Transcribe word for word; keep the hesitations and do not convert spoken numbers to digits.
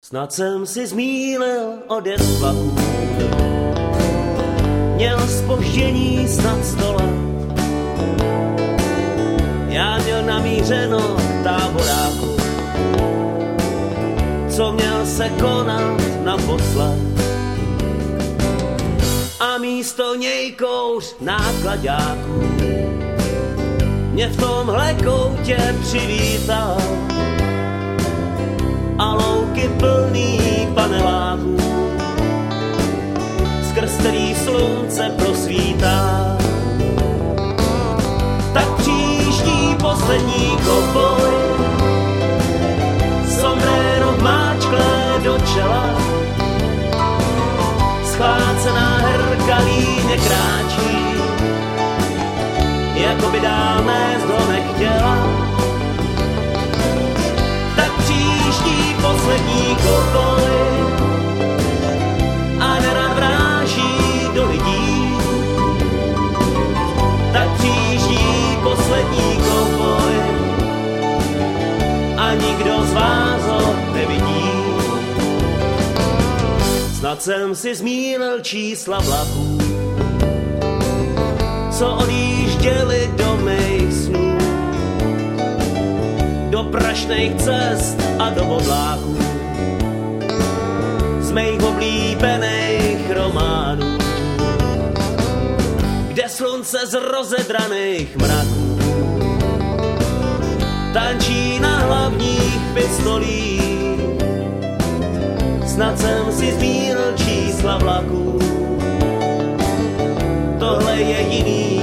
Snad jsem si zmýlil odjezd vlaku, měl zpoždění snad sto let. Já měl namířeno k táboráku, co měl se konat naposled. A místo něj kouř náklaďáku mě v tomhle koutě přivítal. A louky plný paneláků, skrz který slunce prosvítá. Tak přijíždí poslední kovboj, sombrero máčklé do čela. Schvácená herka líně kráčí, jako by dál nést ho nechtěla. Přijíždí poslední kovboj a nerad vráží do lidí. Tak přijíždí poslední kovboj a nikdo z vás ho nevidí. Snad jsem si zmýlil čísla vlaků, co odjížděli do mých snů, do prašných cest a do obláků z mých oblíbených románů, kde slunce z rozedraných mraků tančí na hlavních pistolích. Snad jsem si zmýlil čísla vlaků, tohle je jiný